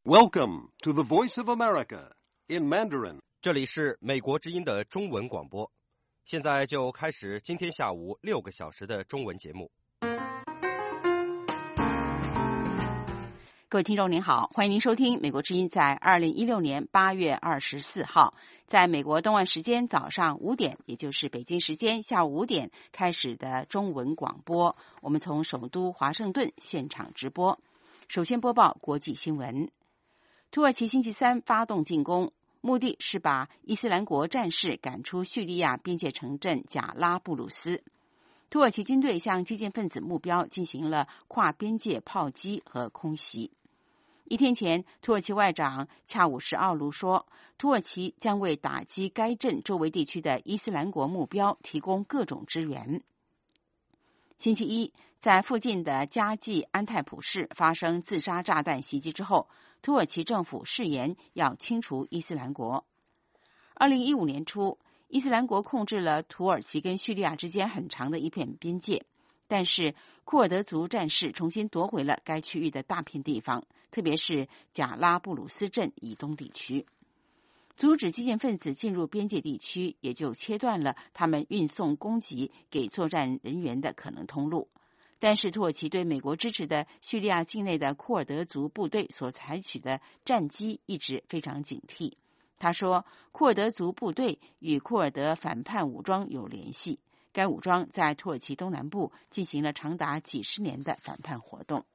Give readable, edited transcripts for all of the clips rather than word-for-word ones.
Welcome to the Voice of America in Mandarin. 这里是美国之音的中文广播，现在就开始今天下午6个小时的中文节目。 各位听众您好，欢迎您收听美国之音在2016年8月24号在美国东岸时间早上5点，也就是北京时间下午5点开始的中文广播。我们从首都华盛顿现场直播。首先播报国际新闻。土耳其星期三发动进攻，目的是把伊斯兰国战士赶出叙利亚边界城镇贾拉布鲁斯。土耳其军队向激进分子目标进行了跨边界炮击和空袭。一天前，土耳其外长恰武什奥卢说，土耳其将为打击该镇周围地区的伊斯兰国目标提供各种支援。星期一，在附近的加济安泰普市发生自杀炸弹袭击之后，土耳其政府誓言要清除伊斯兰国。2015年初，伊斯兰国控制了土耳其跟叙利亚之间很长的一片边界，但是库尔德族战士重新夺回了该区域的大片地方，特别是贾拉布鲁斯镇以东地区。阻止激进分子进入边界地区，也就切断了他们运送供给给作战人员的可能通路。但是土耳其对美国支持的叙利亚境内的库尔德族部队所采取的战机一直非常警惕。他说，库尔德族部队与库尔德反叛武装有联系，该武装在土耳其东南部进行了长达几十年的反叛活动。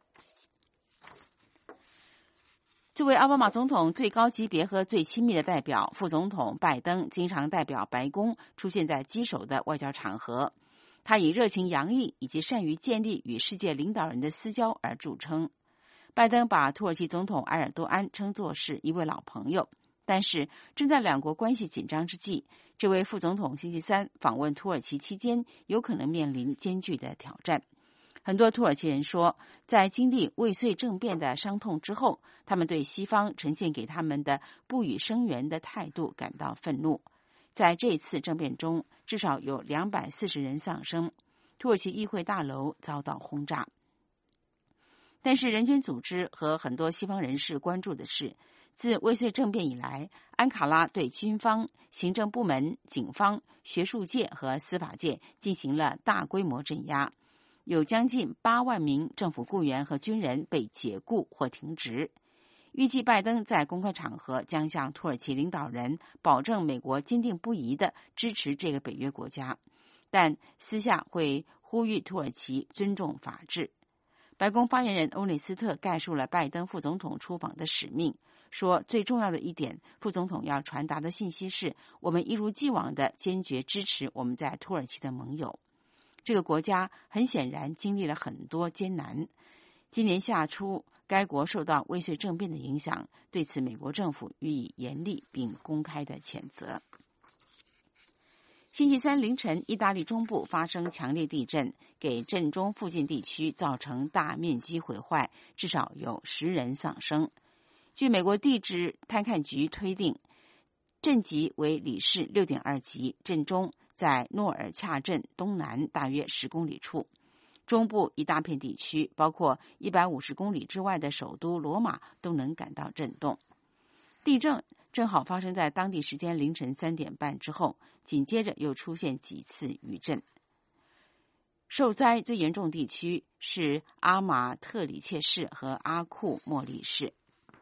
作为奥巴马总统最高级别和最亲密的代表，副总统拜登经常代表白宫出现在棘手的外交场合。他以热情洋溢以及善于建立与世界领导人的私交而著称。拜登把土耳其总统埃尔多安称作是一位老朋友，但是正在两国关系紧张之际，这位副总统星期三访问土耳其期间有可能面临艰巨的挑战。很多土耳其人说，在经历未遂政变的伤痛之后，他们对西方呈现给他们的不予声援的态度感到愤怒。在这次政变中，至少有240人丧生，土耳其议会大楼遭到轰炸。但是人权组织和很多西方人士关注的是，自未遂政变以来，安卡拉对军方、行政部门、警方、学术界和司法界进行了大规模镇压，有将近8万名政府雇员和军人被解雇或停职。预计拜登在公开场合将向土耳其领导人保证美国坚定不移地支持这个北约国家，但私下会呼吁土耳其尊重法治。白宫发言人欧内斯特概述了拜登副总统出访的使命，说最重要的一点，副总统要传达的信息是，我们一如既往地坚决支持我们在土耳其的盟友。这个国家很显然经历了很多艰难。今年夏初，该国受到未遂政变的影响，对此美国政府予以严厉并公开的谴责。星期三凌晨，意大利中部发生强烈地震，给震中附近地区造成大面积毁坏，至少有10人丧生。据美国地质探勘局推定，震级为里氏6.2级，震中在诺尔恰镇东南大约10公里处。中部一大片地区，包括150公里之外的首都罗马，都能感到震动。地震正好发生在当地时间凌晨3点半之后，紧接着又出现几次余震。受灾最严重地区是阿马特里切市和阿库莫利市。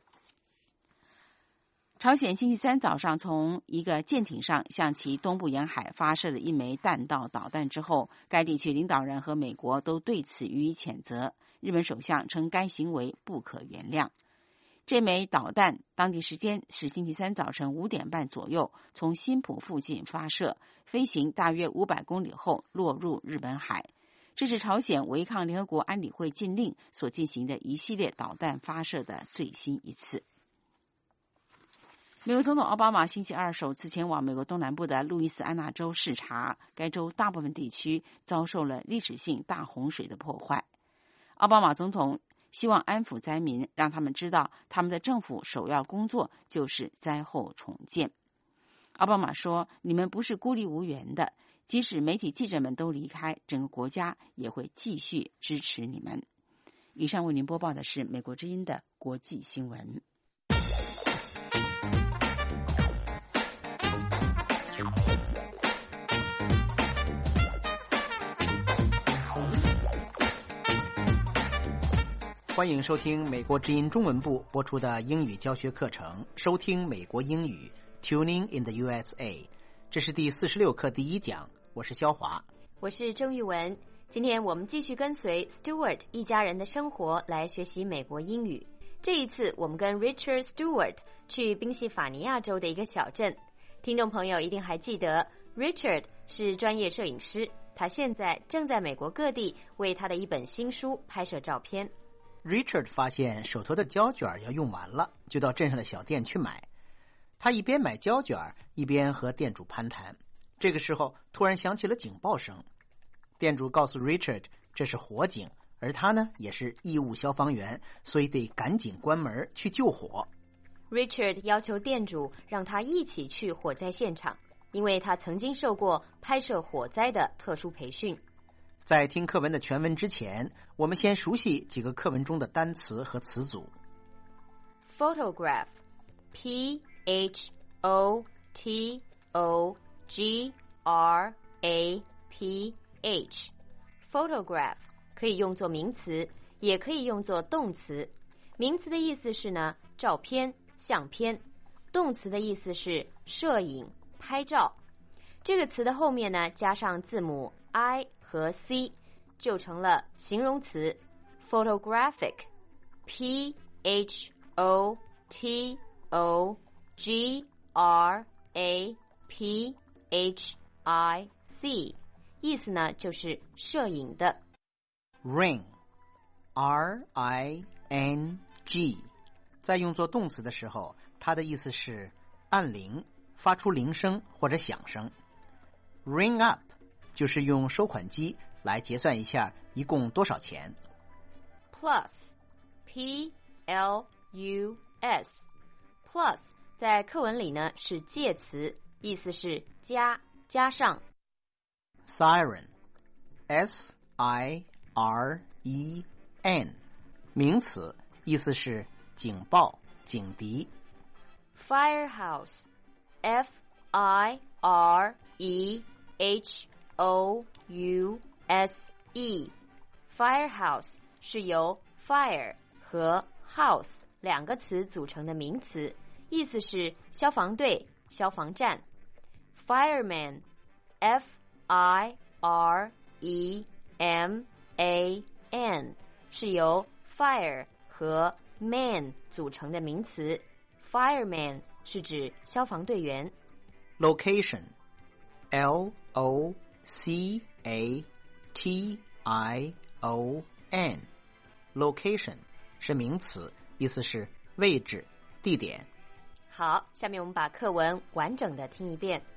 朝鲜星期三早上从一个舰艇上向其东部沿海发射了一枚弹道导弹之后，该地区领导人和美国都对此予以谴责。日本首相称该行为不可原谅。这枚导弹当地时间是星期三早晨5点半左右从新浦附近发射，飞行大约500公里后落入日本海。这是朝鲜违抗联合国安理会禁令所进行的一系列导弹发射的最新一次。美国总统奥巴马星期二首次前往美国东南部的路易斯安那州视察，该州大部分地区遭受了历史性大洪水的破坏。奥巴马总统希望安抚灾民，让他们知道他们的政府首要工作就是灾后重建。奥巴马说，你们不是孤立无援的，即使媒体记者们都离开，整个国家也会继续支持你们。以上为您播报的是美国之音的国际新闻。 欢迎收听美国之音中文部播出的英语教学课程，收听美国英语 Tuning in the USA。 这是第46课第1讲，我是肖华， 我是郑玉文。今天我们继续跟随 Stewart 一家人的生活来学习美国英语。这一次我们跟 Richard Stewart 去宾夕法尼亚州的一个小镇。听众朋友一定还记得 Richard 是专业摄影师，他现在正在美国各地为他的一本新书拍摄照片。 Richard 发现手头的胶卷要用完了，就到镇上的小店去买。他一边买胶卷，一边和店主攀谈。这个时候突然响起了警报声。店主告诉 Richard 这是火警，而他呢也是义务消防员，所以得赶紧关门去救火。 Richard 要求店主让他一起去火灾现场，因为他曾经受过拍摄火灾的特殊培训。 在听课文的全文之前，我们先熟悉几个课文中的单词和词组。 Photograph P-H-O-T-O-G-R-A-P-H Photograph 可以用作名词，也可以用作动词。名词的意思是呢照片、相片，动词的意思是摄影、拍照。这个词的后面呢加上字母 I 和 C， 就成了形容词 photographic P-H-O-T-O-G-R-A-P-H-I-C 意思呢就是摄影的。 Ring R-I-N-G 在用作动词的时候，它的意思是按铃，发出铃声或者响声。 Ring up 就是用收款机来结算一下一共多少钱。 Plus P-L-U-S Plus 在课文里呢是介词，意思是加、加上。 Siren S-I-R-E-N 名词，意思是警报、警笛。 Firehouse F-I-R-E-H-O-U-S-E Firehouse 是由 fire 和 house 两个词组成的名词，意思是消防队、消防站。 Fireman F-I-R-E-M-A-N 是由 fire 和 man 组成的名词， Fireman 是指消防队员。 Location L-O-C-A-T-I-O-N Location 是名词，意思是位置、地点。 好，下面我们把课文完整的听一遍。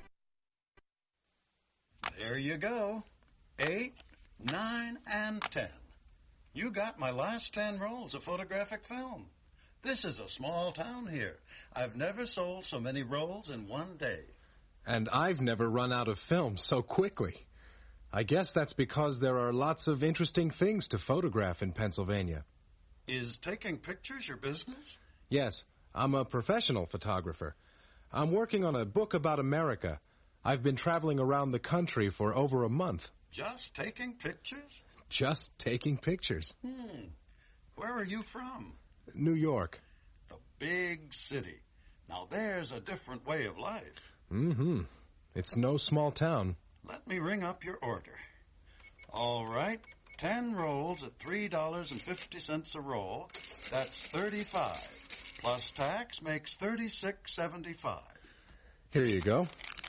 There you go. 8, 9, and 10. You got my last 10 rolls of photographic film. This is a small town here. I've never sold so many rolls in one day. And I've never run out of film so quickly. I guess that's because there are lots of interesting things to photograph in Pennsylvania. Is taking pictures your business? Yes, I'm a professional photographer. I'm working on a book about America. I've been traveling around the country for over a month. Just taking pictures? Just taking pictures. Where are you from? New York. The big city. Now there's a different way of life. Mm-hmm. It's no small town. Let me ring up your order. All right, 10 rolls at $3.50 a roll. That's $35. Plus tax makes $36.75. Here you go.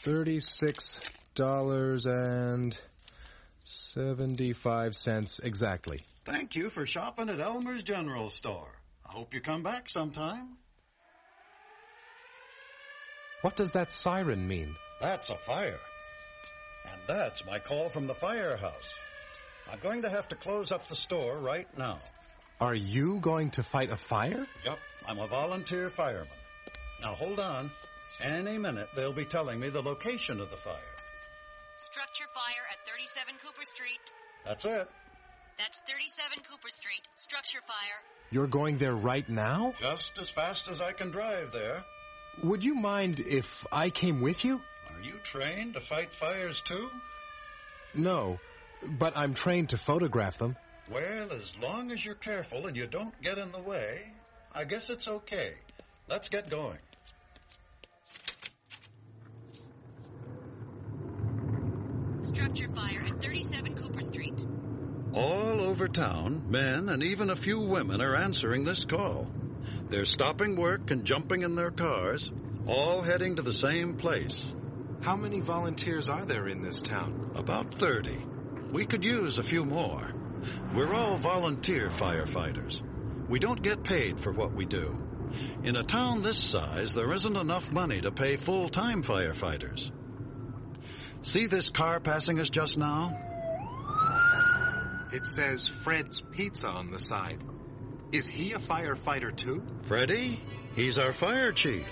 $36.75 exactly. Thank you for shopping at Elmer's General Store. I hope you come back sometime. What does that siren mean? That's a fire. And that's my call from the firehouse. I'm going to have to close up the store right now. Are you going to fight a fire? Yep, I'm a volunteer fireman. Now hold on. Any minute they'll be telling me the location of the fire. Structure fire at 37 Cooper Street. That's it. That's 37 Cooper Street. Structure fire. You're going there right now? Just as fast as I can drive there. Would you mind if I came with you? Are you trained to fight fires too? No, but I'm trained to photograph them. Well, as long as you're careful and you don't get in the way, I guess it's okay. Let's get going. Structure fire at 37 Cooper Street. All over town, men and even a few women are answering this call. They're stopping work and jumping in their cars, all heading to the same place. How many volunteers are there in this town? About 30. We could use a few more. We're all volunteer firefighters. We don't get paid for what we do. In a town this size, there isn't enough money to pay full-time firefighters. See this car passing us just now? It says Fred's Pizza on the side. Is he a firefighter too? Freddie? He's our fire chief.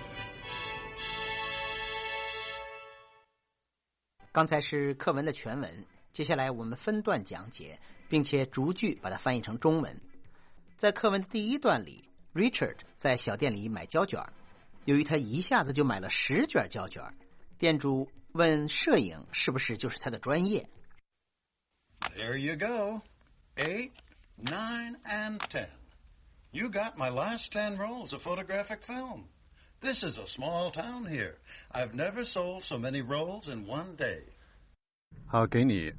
刚才是课文的全文，接下来我们分段讲解，并且逐句把它翻译成中文。在课文的第一段里 ，Richard 在小店里买胶卷，由于他一下子就买了10卷胶卷，店主问摄影是不是就是他的专业。 There you go. 8, 9, and 10. You got my last 10 rolls of photographic film. This is a small town here. I've never sold so many rolls in one day. 好，给你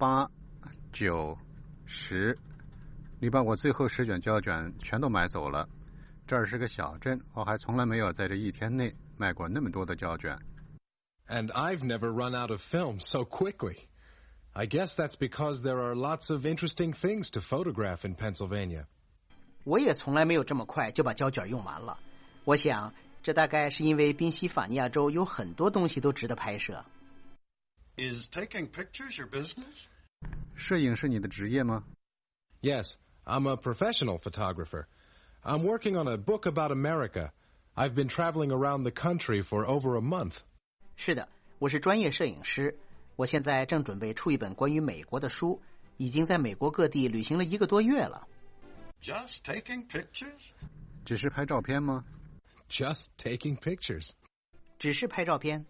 8、9、10。你把我最后10卷胶卷全都买走了。这儿是个小镇，我还从来没有在这一天内卖过那么多的胶卷。 And I've never run out of film so quickly. I guess that's because there are lots of interesting things to photograph in Pennsylvania. 我也从来没有这么快就把胶卷用完了。我想，这大概是因为宾夕法尼亚州有很多东西都值得拍摄。 Is taking pictures your business? 摄影是你的职业吗？ Yes, I'm a professional photographer. I'm working on a book about America. I've been traveling around the country for over a month. 是的，我是专业摄影师。我现在正准备出一本关于美国的书，已经在美国各地旅行了1个多月了。 Just taking pictures? 只是拍照片吗？ Just taking pictures. 只是拍照片。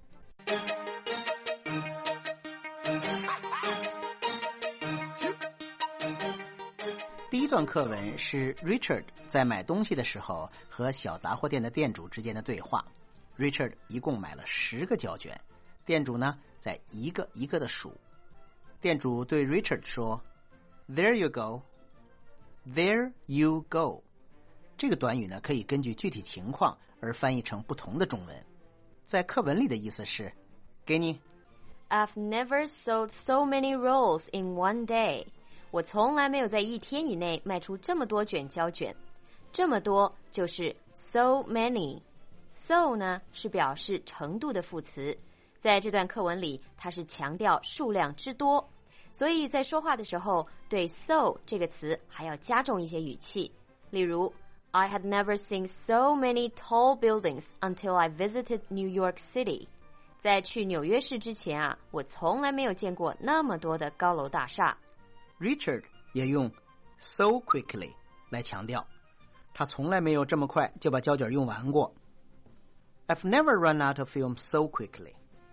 第一段课文是 Richard 在买东西的时候和小杂货店的店主之间的对话。Richard 一共买了10个胶卷，店主呢在一个一个的数。店主对 Richard 说 There you go. There you go. 这个短语呢可以根据具体情况而翻译成不同的中文。在课文里的意思是给你 I've never sold so many rolls in one day. 我从来没有在一天以内卖出这么多卷胶卷。这么多就是 so many。So 呢是表示程度的副词，在这段课文里它是强调数量之多，所以在说话的时候对 so 这个词还要加重一些语气。例如 I had never seen so many tall buildings until I visited New York City. 在去纽约市之前啊，我从来没有见过那么多的高楼大厦。 Richard 也用 so quickly 来强调，他从来没有这么快就把胶卷用完过。I've never run out of film so quickly.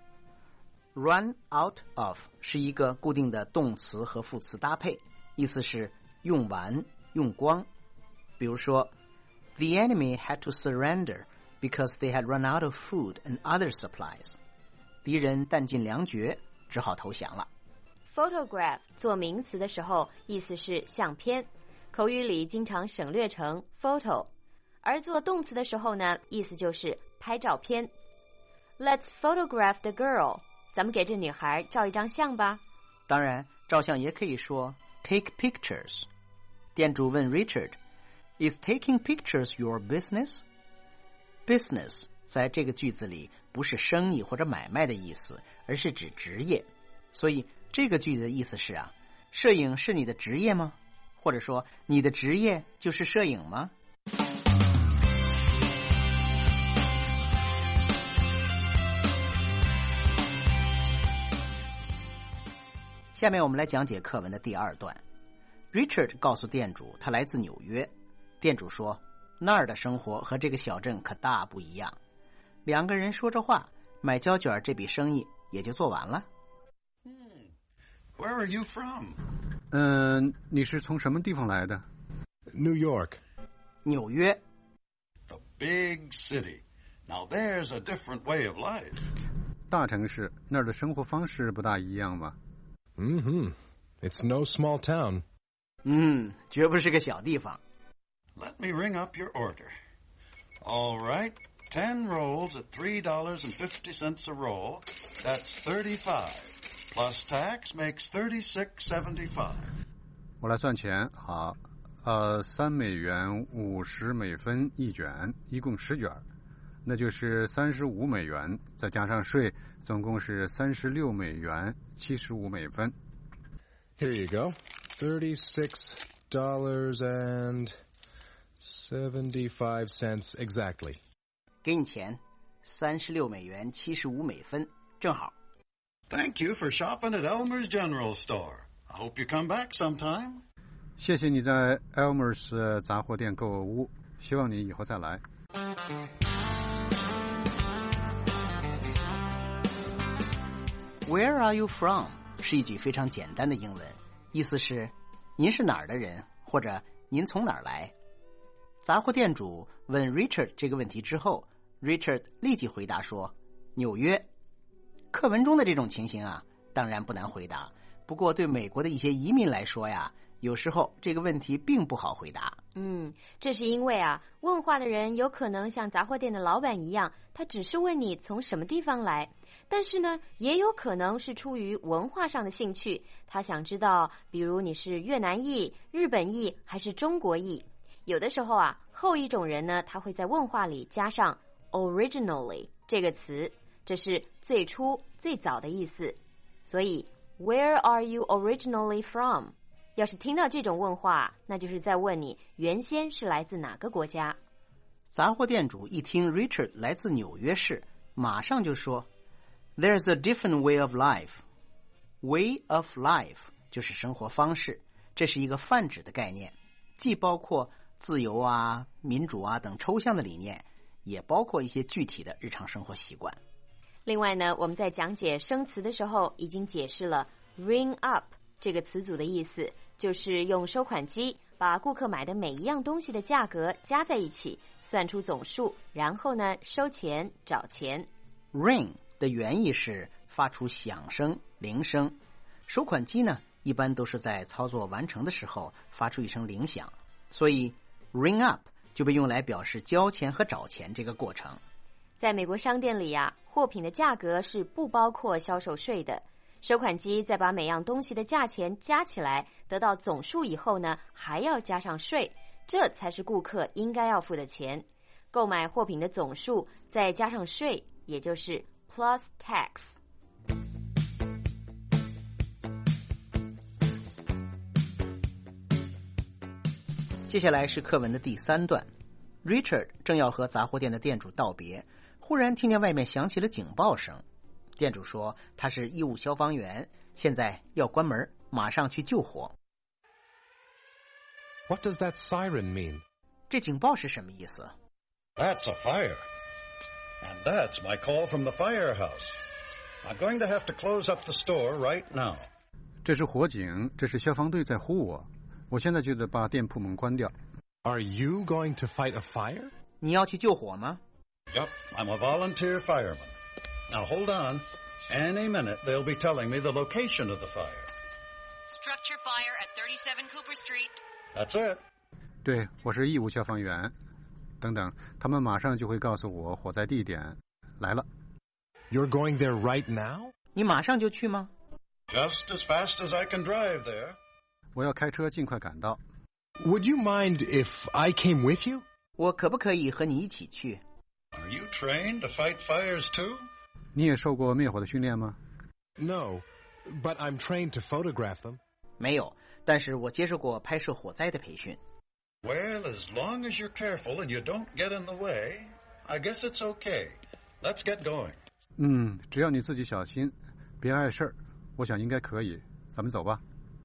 Run out of 是一个固定的动词和副词搭配，意思是用完、用光。比如说 The enemy had to surrender because they had run out of food and other supplies. 敌人弹尽粮绝，只好投降了。 Photograph 做名词的时候，意思是相片，口语里经常省略成 photo。而做动词的时候呢，意思就是拍照片。Let's photograph the girl. 咱们给这女孩照一张相吧。 当然，照相也可以说 take pictures. 店主问 Richard, Is taking pictures your business? Business 在这个句子里不是生意或者买卖的意思，而是指职业。所以这个句子的意思是啊，摄影是你的职业吗？或者说你的职业就是摄影吗？下面我们来讲解课文的第2段。Richard 告诉店主他来自纽约。店主说那儿的生活和这个小镇可大不一样。2个人说着话，买胶卷这笔生意也就做完了。 Where are you from? 你是从什么地方来的？ New York. 纽约。 The big city. Now there's a different way of life. 大城市那儿的生活方式不大一样吗？ It's no small town. 绝不是个小地方。 Let me ring up your order. All right, 10 rolls at $3.50 a roll. That's 35. Plus tax makes $36.75. 我来算钱，好，3美元50美分一卷，一共10卷，那就是35美元，再加上税，总共是36美元75美分。 Here you go. $36.75 exactly. 给你钱，36美元75美分，正好。 Thank you for shopping at Elmer's General Store. I hope you come back sometime. 谢谢你在 Elmer's 杂货店购物，希望你以后再来。 Where are you from? 是一句非常简单的英文，意思是您是哪儿的人，或者您从哪儿来。杂货店主问 Richard 这个问题之后， Richard 立即回答说纽约。课文中的这种情形啊，当然不难回答，不过对美国的一些移民来说呀，有时候这个问题并不好回答。 这是因为啊，问话的人有可能像杂货店的老板一样，他只是问你从什么地方来，但是呢，也有可能是出于文化上的兴趣，他想知道，比如你是越南裔、日本裔还是中国裔。有的时候啊，后一种人呢，他会在问话里加上 originally 这个词，这是最初、最早的意思。所以 Where are you originally from？ 要是听到这种问话，那就是在问你原先是来自哪个国家。 杂货店主一听 Richard 来自纽约市，马上就说 There's a different way of life. Way of life 就是生活方式，这是一个泛指的概念，既包括自由啊、民主啊等抽象的理念，也包括一些具体的日常生活习惯。 另外呢，我们在讲解生词的时候已经解释了 ring up 这个词组的意思，就是用收款机把顾客买的每一样东西的价格加在一起，算出总数，然后呢收钱找钱。 Ring 的原意是发出响声、铃声，收款机呢一般都是在操作完成的时候发出一声铃响，所以 ring up 就被用来表示交钱和找钱这个过程。 在美国商店里啊，货品的价格是不包括销售税的，收款机再把每样东西的价钱加起来，得到总数以后呢，还要加上税，这才是顾客应该要付的钱。购买货品的总数再加上税，也就是 plus tax。 接下来是课文的第3段。 Richard 正要和杂货店的店主道别，忽然听见外面响起了警报声。店主说他是义务消防员，现在要关门，马上去救火。 What does that siren mean? 这警报是什么意思？ That's a fire. And that's my call from the firehouse. I'm going to have to close up the store right now. 这是火警，这是消防队在呼我，我现在就得把店铺门关掉。 Are you going to fight a fire? 你要去救火吗？ Yup, I'm a volunteer fireman. Now hold on. Any minute they'll be telling me the location of the fire. Structure fire at 37 Cooper Street. That's it. 对，我是义务消防员。等等，他们马上就会告诉我火灾地点。来了。 You're going there right now? 你马上就去吗？ Just as fast as I can drive there. 我要开车尽快赶到。 Would you mind if I came with you? 我可不可以和你一起去？ Are you trained to fight fires too? 你也受过灭火的训练吗？ No, but I'm trained to photograph them. 没有，但是我接受过拍摄火灾的培训。 Well, as long as you're careful and you don't get in the way, I guess it's okay. Let's get going. 只要你自己小心，别碍事儿，我想应该可以。咱们走吧。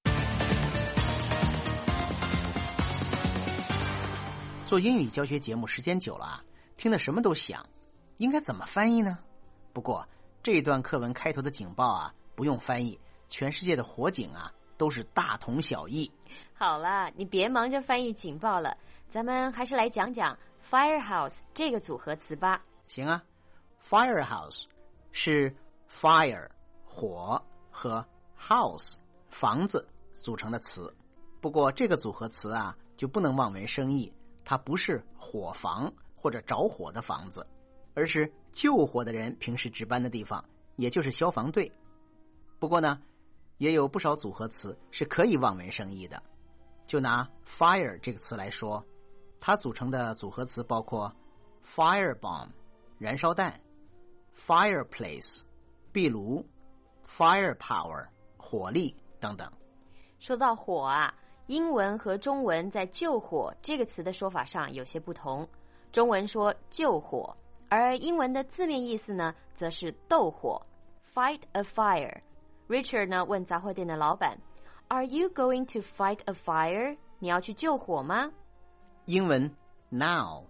做英语教学节目时间久了啊，听得什么都想，应该怎么翻译呢？不过这一段课文开头的警报啊，不用翻译，全世界的火警啊都是大同小异。 好了，你别忙着翻译警报了，咱们还是来讲讲 firehouse 这个组合词吧。 行啊， firehouse 是 fire 火和 house 房子组成的词。不过这个组合词啊，就不能望文生义，它不是火房或者着火的房子，而是救火的人平时值班的地方，也就是消防队。不过呢，也有不少组合词是可以望文生义的。就拿 fire 这个词来说，它组成的组合词包括 firebomb 燃烧弹， fireplace 壁炉， firepower 火力等等。 说到火啊，英文和中文在救火这个词的说法上有些不同。中文说救火，而英文的字面意思呢，则是斗火 fight a fire。Richard 呢问杂货店的老板 Are you going to fight a fire? 你要去救火吗？ 英文 now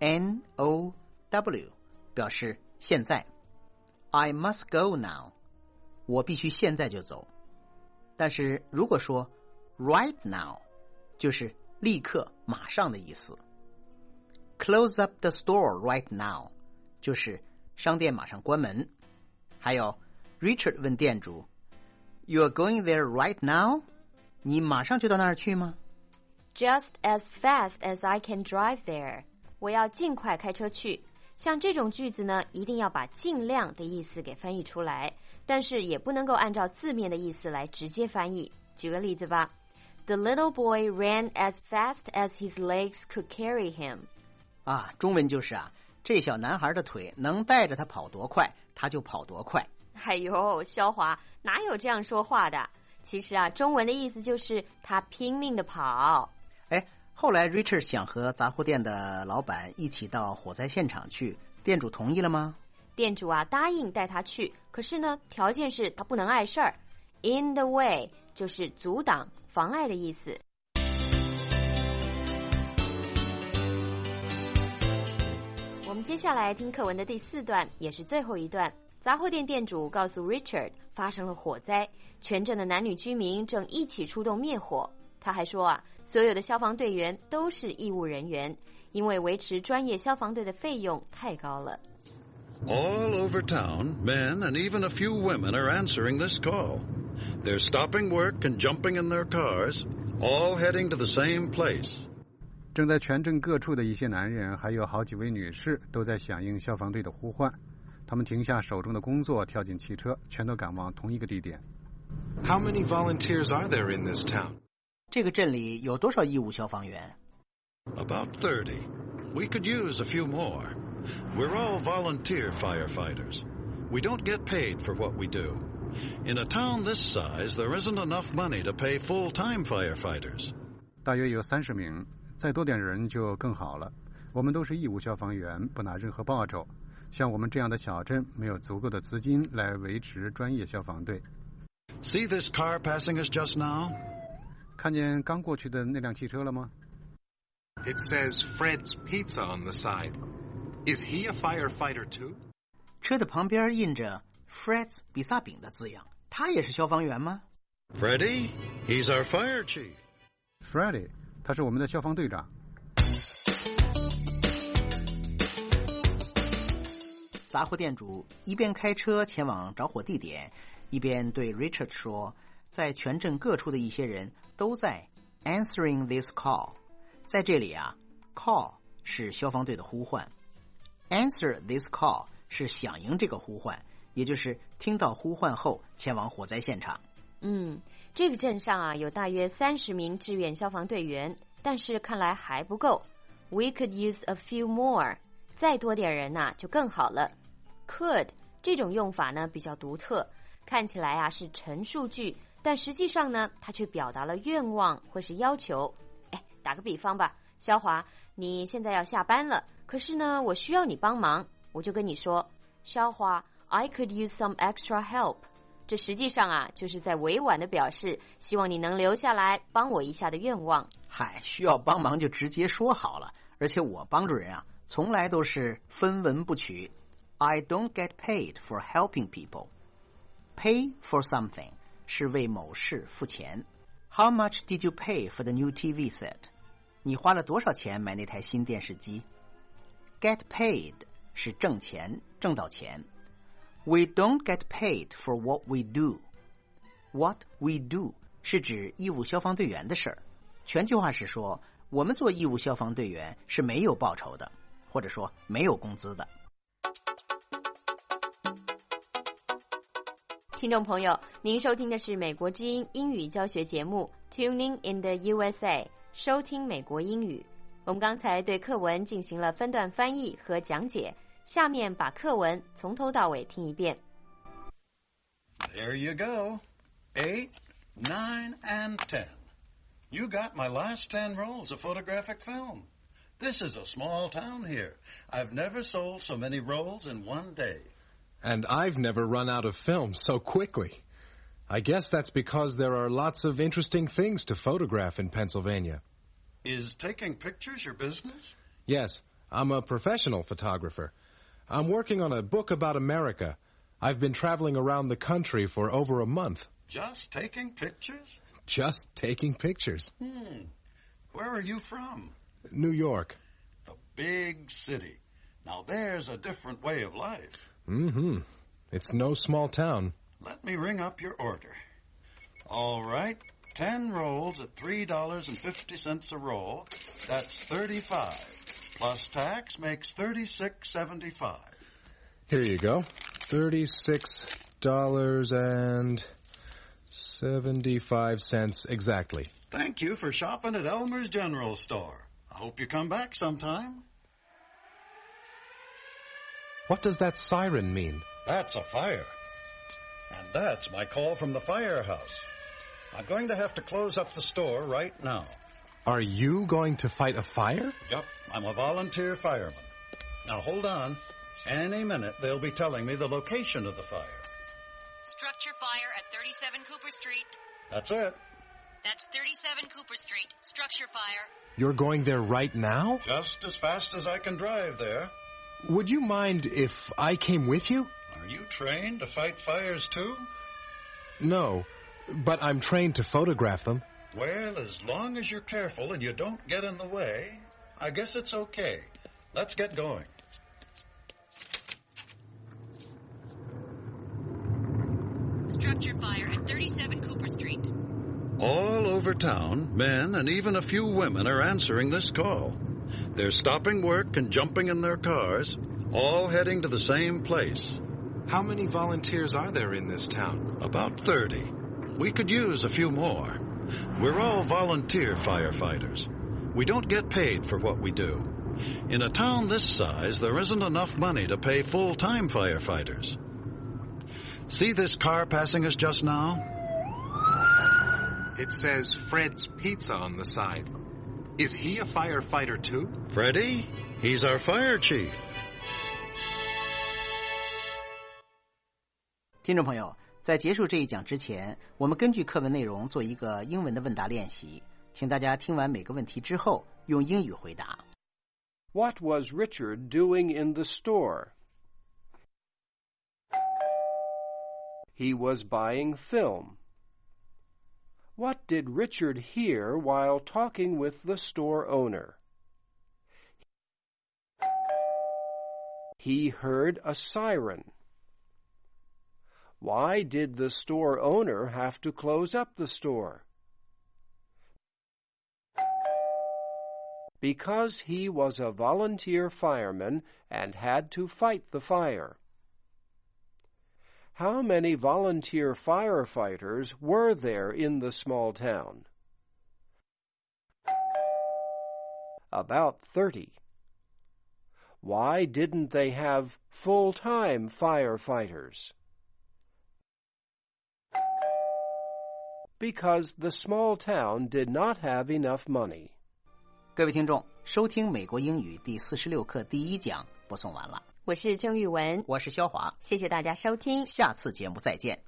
N-O-W 表示现在。 I must go now 我必须现在就走。但是如果说 right now 就是立刻马上的意思。 Close up the store right now 就是商店马上关门。还有 Richard 问店主You're going there right now? 你马上就到那儿去吗？ Just as fast as I can drive there. 我要尽快开车去。像这种句子呢，一定要把尽量的意思给翻译出来，但是也不能够按照字面的意思来直接翻译。举个例子吧。The little boy ran as fast as his legs could carry him. 啊，中文就是啊，这小男孩的腿能带着他跑多快，他就跑多快。 哎呦，肖华，哪有这样说话的？其实啊，中文的意思就是他拼命的跑。 哎，后来 Richard 想和杂货店的老板一起到火灾现场去，店主同意了吗？ 店主啊，答应带他去，可是呢，条件是他不能碍事儿。In the way 就是阻挡、妨碍的意思。我们接下来听课文的第4段，也是最后一段。杂货店店主告诉 Richard 发生了火灾，全镇的男女居民正一起出动灭火。他还说啊，所有的消防队员都是义务人员，因为维持专业消防队的费用太高了。 All over town, men and even a few women are answering this call. They're stopping work and jumping in their cars, all heading to the same place. 正在全镇各处的一些男人，还有好几位女士，都在响应消防队的呼唤。他们停下手中的工作，跳进汽车，全都赶往同一个地点。 How many volunteers are there in this town? 这个镇里有多少义务消防员？ About 30. We could use a few more. We're all volunteer firefighters. We don't get paid for what we do. In a town this size, there isn't enough money to pay full-time firefighters. 大约有30名，再多点人就更好了。我们都是义务消防员，不拿任何报酬。像我们这样的小镇，没有足够的资金来维持专业消防队。 See this car passing us just now? 看见刚过去的那辆汽车了吗？ It says Fred's Pizza on the side. Is he a firefighter too? 车的旁边印着 Fred's 比萨饼的字样，他也是消防员吗？ Freddie? He's our fire chief. Freddie， 他是我们的消防队长。 杂货店主一边开车前往着火地点，一边对 Richard 说，在全镇各处的一些人都在 answering this call。 在这里啊， call 是消防队的呼唤， answer this call 是响应这个呼唤，也就是听到呼唤后前往火灾现场。 这个镇上啊有大约30名志愿消防队员，但是看来还不够。 We could use a few more， 再多点人啊就更好了。 Could 这种用法呢比较独特，看起来啊是陈述句，但实际上呢它却表达了愿望或是要求。打个比方吧，肖华，你现在要下班了，可是呢我需要你帮忙，我就跟你说，肖华 I could use some extra help。 这实际上啊就是在委婉的表示希望你能留下来帮我一下的愿望。 嗨，需要帮忙就直接说好了，而且我帮助人啊从来都是分文不取。 I don't get paid for helping people. Pay for something 是为某事付钱， How much did you pay for the new TV set? 你花了多少钱买那台新电视机？ Get paid 是挣钱，挣到钱。We don't get paid for what we do. What we do 是指义务消防队员的事儿。全句话是说，我们做义务消防队员是没有报酬的，或者说没有工资的。 听众朋友，您收听的是美国之音英语教学节目 Tuning in the USA， 收听美国英语。我们刚才对课文进行了分段翻译和讲解，下面把课文从头到尾听一遍。 There you go. 8, 9, and 10. You got my last 10 rolls of photographic film. This is a small town here. I've never sold so many rolls in one day. And I've never run out of film so quickly. I guess that's because there are lots of interesting things to photograph in Pennsylvania. Is taking pictures your business? Yes, I'm a professional photographer. I'm working on a book about America. I've been traveling around the country for over a month. Just taking pictures? Just taking pictures. Where are you from? New York. The big city. Now there's a different way of life. Mm-hmm. It's no small town. Let me ring up your order. All right, 10 rolls at $3.50 a roll. That's $35. Plus tax makes $36.75. Here you go. $36.75 exactly. Thank you for shopping at Elmer's General Store. I hope you come back sometime. What does that siren mean? That's a fire. And that's my call from the firehouse. I'm going to have to close up the store right now. Are you going to fight a fire? Yep, I'm a volunteer fireman. Now hold on. Any minute they'll be telling me the location of the fire. Structure fire at 37 Cooper Street. That's it. That's 37 Cooper Street. Structure fire. You're going there right now? Just as fast as I can drive there. Would you mind if I came with you? Are you trained to fight fires too? No, but I'm trained to photograph them. Well, as long as you're careful and you don't get in the way, I guess it's okay. Let's get going. Structure fire at 37 Cooper Street. All over town, men and even a few women are answering this call. They're stopping work and jumping in their cars, all heading to the same place. How many volunteers are there in this town? About 30. We could use a few more. We're all volunteer firefighters. We don't get paid for what we do. In a town this size, there isn't enough money to pay full-time firefighters. See this car passing us just now? It says Fred's Pizza on the side. Is he a firefighter too? Freddie? He's our fire chief. 听众朋友，在结束这一讲之前，我们根据课文内容做一个英文的问答练习，请大家听完每个问题之后，用英语回答。 What was Richard doing in the store? He was buying film. What did Richard hear while talking with the store owner? He heard a siren. Why did the store owner have to close up the store? Because he was a volunteer fireman and had to fight the fire. How many volunteer firefighters were there in the small town? About 30. Why didn't they have full-time firefighters? Because the small town did not have enough money. 各位听众，收听美国英语第46课第一讲播送完了。 我是郑玉文， 我是肖华， 谢谢大家收听， 下次节目再见。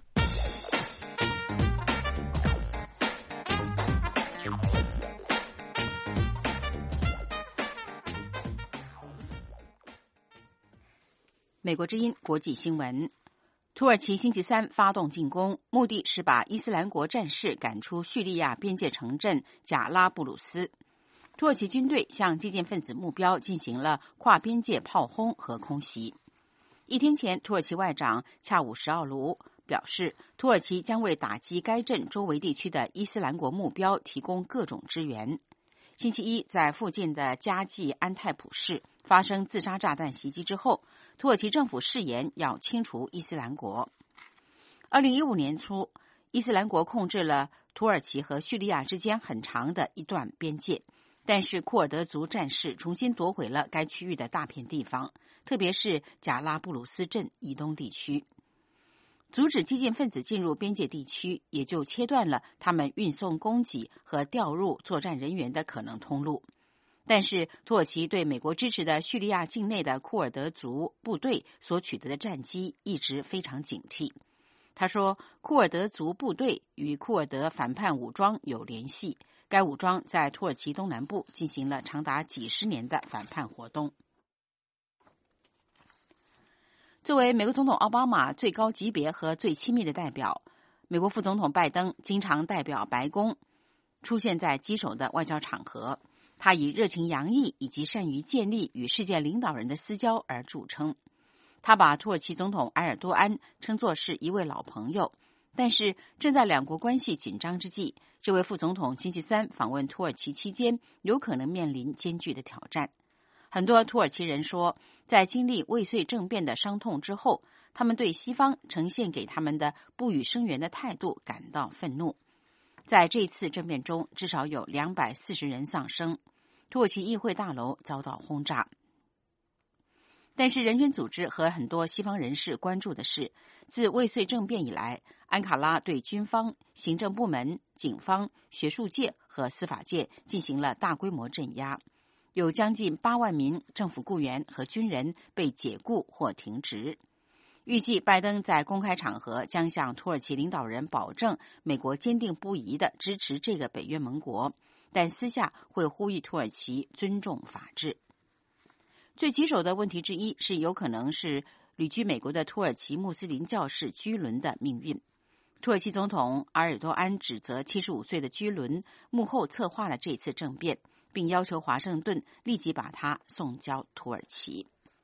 美国之音国际新闻， 土耳其星期三发动进攻，目的是把伊斯兰国战士赶出叙利亚边界城镇贾拉布鲁斯。土耳其军队向激进分子目标进行了跨边界炮轰和空袭。一天前，土耳其外长恰武什奥卢表示，土耳其将为打击该镇周围地区的伊斯兰国目标提供各种支援。星期一，在附近的加济安泰普市发生自杀炸弹袭击之后，土耳其政府誓言要清除伊斯兰国。2015年初，伊斯兰国控制了土耳其和叙利亚之间很长的一段边界，但是库尔德族战士重新夺回了该区域的大片地方，特别是贾拉布鲁斯镇以东地区。阻止激进分子进入边界地区，也就切断了他们运送供给和调入作战人员的可能通路。但是，土耳其对美国支持的叙利亚境内的库尔德族部队所取得的战绩一直非常警惕。他说，库尔德族部队与库尔德反叛武装有联系，该武装在土耳其东南部进行了长达几十年的反叛活动。作为美国总统奥巴马最高级别和最亲密的代表，美国副总统拜登经常代表白宫出现在棘手的外交场合。他以热情洋溢以及善于建立与世界领导人的私交而著称。他把土耳其总统埃尔多安称作是一位老朋友，但是正在两国关系紧张之际，这位副总统星期三访问土耳其期间有可能面临艰巨的挑战。很多土耳其人说，在经历未遂政变的伤痛之后，他们对西方呈现给他们的不予声援的态度感到愤怒。在这次政变中，至少有240人丧生，土耳其议会大楼遭到轰炸。但是人权组织和很多西方人士关注的是，自未遂政变以来，安卡拉对军方、行政部门、警方、学术界和司法界进行了大规模镇压，有将近8万名政府雇员和军人被解雇或停职。预计拜登在公开场合将向土耳其领导人保证美国坚定不移地支持这个北约盟国，但私下会呼吁土耳其尊重法治。最棘手的问题之一是有可能是旅居美国的土耳其穆斯林教士居伦的命运。土耳其总统阿尔多安指责75岁的居伦幕后策划了这次政变，并要求华盛顿立即把他送交土耳其。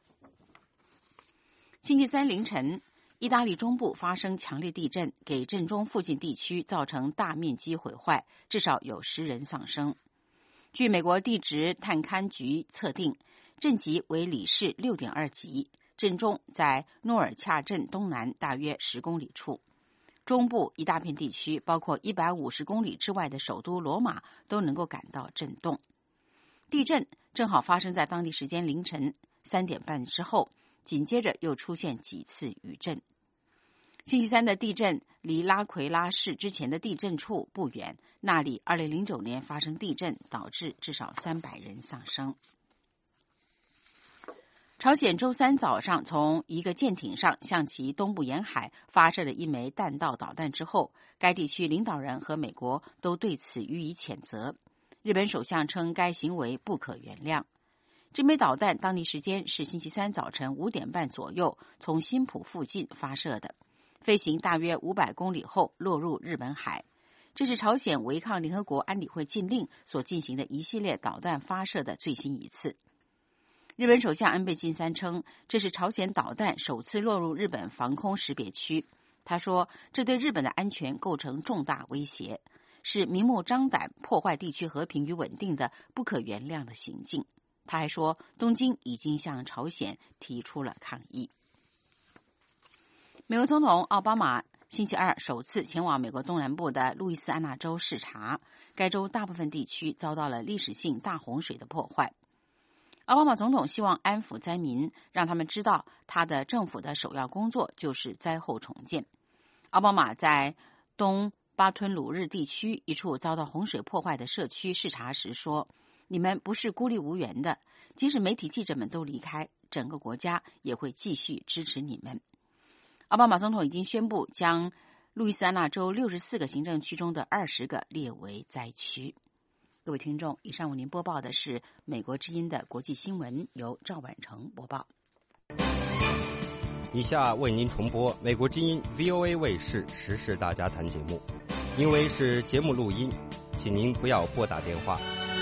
星期三凌晨，意大利中部发生强烈地震，给震中附近地区造成大面积毁坏，至少有10人丧生。据美国地质探勘局测定，震级为里氏 6.2 级，震中在诺尔恰镇东南大约10公里处。中部一大片地区，包括150公里之外的首都罗马，都能够感到震动。地震正好发生在当地时间凌晨3点半之后，紧接着又出现几次余震。星期三的地震离拉奎拉市之前的地震处不远，那里2009年发生地震，导致至少300人丧生。朝鲜周三早上从一个舰艇上向其东部沿海发射了一枚弹道导弹之后，该地区领导人和美国都对此予以谴责。日本首相称该行为不可原谅。这枚导弹当地时间是星期三早晨5点半左右从新浦附近发射的，飞行大约500公里后落入日本海。这是朝鲜违抗联合国安理会禁令所进行的一系列导弹发射的最新一次。日本首相安倍晋三称，这是朝鲜导弹首次落入日本防空识别区。他说，这对日本的安全构成重大威胁，是明目张胆破坏地区和平与稳定的不可原谅的行径。他还说，东京已经向朝鲜提出了抗议。美国总统奥巴马星期二首次前往美国东南部的路易斯安那州视察，该州大部分地区遭到了历史性大洪水的破坏。奥巴马总统希望安抚灾民，让他们知道他的政府的首要工作就是灾后重建。奥巴马在东巴吞鲁日地区一处遭到洪水破坏的社区视察时说，你们不是孤立无援的，即使媒体记者们都离开，整个国家也会继续支持你们。奥巴马总统已经宣布将路易斯安那州64个行政区中的20个列为灾区。各位听众，以上为您播报的是美国之音的国际新闻，由赵婉成播报。 以下为您重播美国之音 VOA 卫视时事大家谈节目，因为是节目录音，请您不要拨打电话。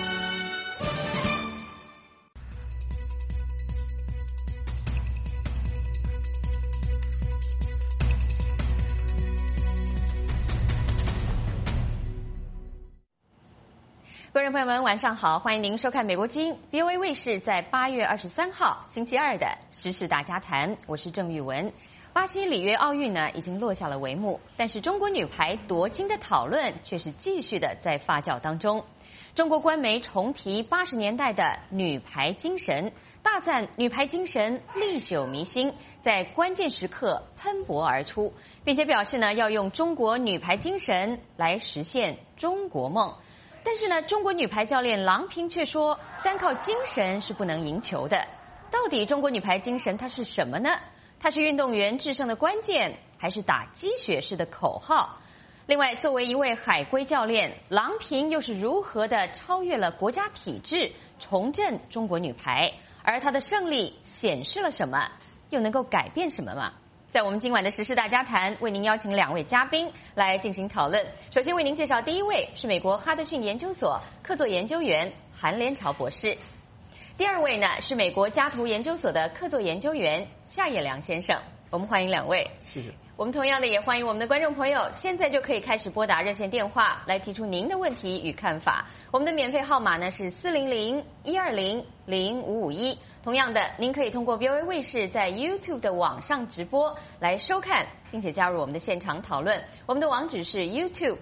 观众朋友们，晚上好！欢迎您收看美国之音 VOA 卫视在8月23号星期二的时事大家谈，我是郑玉文。巴西里约奥运呢已经落下了帷幕，但是中国女排夺金的讨论却是继续的在发酵当中。中国官媒重提80年代的女排精神，大赞女排精神历久弥新，在关键时刻喷薄而出，并且表示呢要用中国女排精神来实现中国梦。但是呢，中国女排教练郎平却说，单靠精神是不能赢球的。到底中国女排精神它是什么呢？它是运动员制胜的关键，还是打鸡血式的口号？另外，作为一位海归教练，郎平又是如何的超越了国家体制，重振中国女排？而她的胜利显示了什么？又能够改变什么吗？在我们今晚的时事大家谈，为您邀请2位嘉宾来进行讨论。首先为您介绍第一位是美国哈德逊研究所客座研究员韩连朝博士，第二位呢是美国嘉图研究所的客座研究员夏业良先生。我们欢迎2位。 谢谢。 我们同样的也欢迎我们的观众朋友，现在就可以开始拨打热线电话来提出您的问题与看法。我们的免费号码呢是400-120-0551。同样的，您可以通过 VOA 卫视在 YouTube 的网上直播来收看，并且加入我们的现场讨论。我们的网址是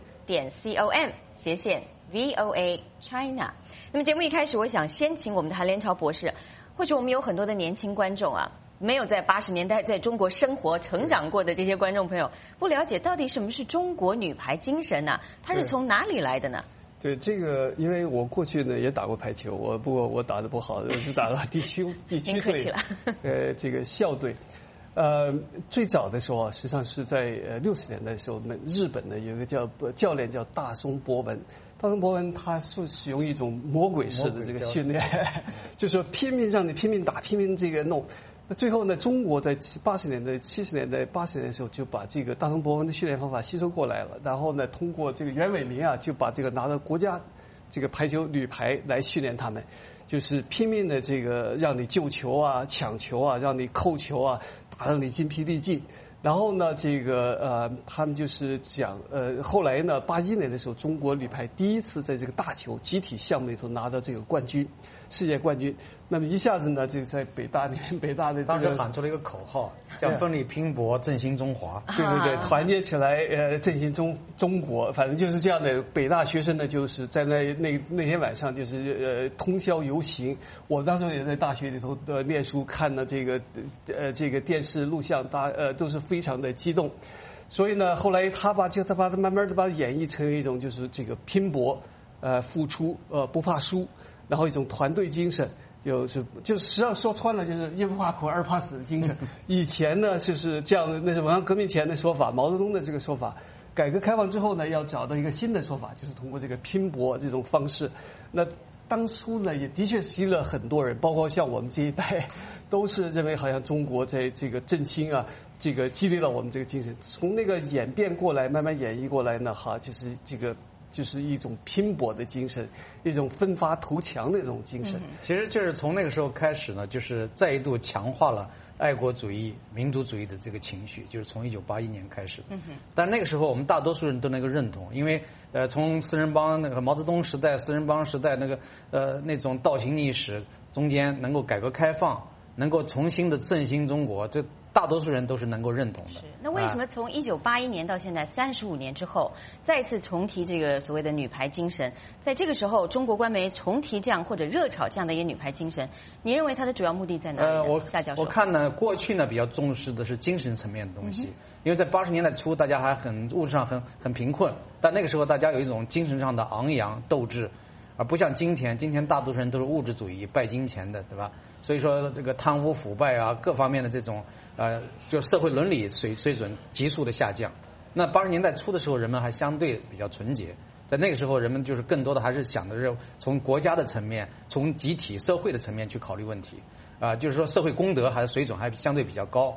youtube.com/VOA China。那么节目一开始，我想先请我们的韩连朝博士，或许我们有很多的年轻观众啊，没有在80年代在中国生活成长过的这些观众朋友，不了解到底什么是中国女排精神呢？它是从哪里来的呢？ 对这个，因为我过去呢也打过排球，不过我打得不好，我是打了地区队，这个校队。最早的时候啊，实际上是在60年代的时候，日本呢有一个教练叫大松博文。大松博文他是使用一种魔鬼式的这个训练，就是说拼命让你拼命打，拼命这个弄。那最后呢，中国在80年代、70年代、80年代的时候，就把这个大松博文的训练方法吸收过来了。然后呢，通过这个袁伟民啊，就把这个拿到国家这个排球女排来训练他们，就是拼命的这个让你救球啊、抢球啊、让你扣球啊，打到你筋疲力尽。然后呢，这个他们就是讲后来呢，81年的时候，中国女排第一次在这个大球集体项目里头拿到这个冠军，世界冠军。那么一下子呢，就在北大的当时喊出了一个口号，叫奋力拼搏，振兴中华。 对对对，团结起来，振兴中国。反正就是这样的。北大学生呢，就是在那天晚上，就是通宵游行。我当时也在大学里头念书，看了这个电视录像，都是非常的激动。所以呢，后来他把它慢慢的把它演绎成一种就是这个拼搏，付出，不怕输，然后一种团队精神。就实际上说穿了，就是一不怕苦二不怕死的精神。以前呢就是这样的，那是文化革命前的说法，毛泽东的这个说法。改革开放之后呢，要找到一个新的说法，就是通过这个拼搏这种方式。那当初呢，也的确激了很多人，包括像我们这一代，都是认为好像中国在这个振兴啊，这个激励了我们这个精神。从那个演变过来，慢慢演绎过来呢，就是这个。就是一种拼搏的精神，一种奋发图强的这种精神。 其实就是从那个时候开始呢，就是再一度强化了爱国主义、民族主义的这个情绪，就是从1981年开始。但那个时候我们大多数人都能够认同，因为从四人帮那个毛泽东时代、四人帮时代那种倒行逆施中间，能够改革开放，能够重新的振兴中国，这大多数人都是能够认同的。 那为什么从1981年到现在35年之后，再次重提这个所谓的女排精神？在这个时候，中国官媒重提这样或者热炒这样的一个女排精神，你认为它的主要目的在哪里？夏教授， 我看呢，过去呢比较重视的是精神层面的东西，因为在80年代初，大家还物质上很贫困，但那个时候大家有一种精神上的昂扬斗志。而不像今天大多数人都是物质主义拜金钱的，对吧？所以说这个贪污腐败啊，各方面的这种就社会伦理水准急速的下降。那80年代初的时候，人们还相对比较纯洁，在那个时候，人们就是更多的还是想的是从国家的层面，从集体社会的层面去考虑问题，就是说社会公德还是水准还相对比较高。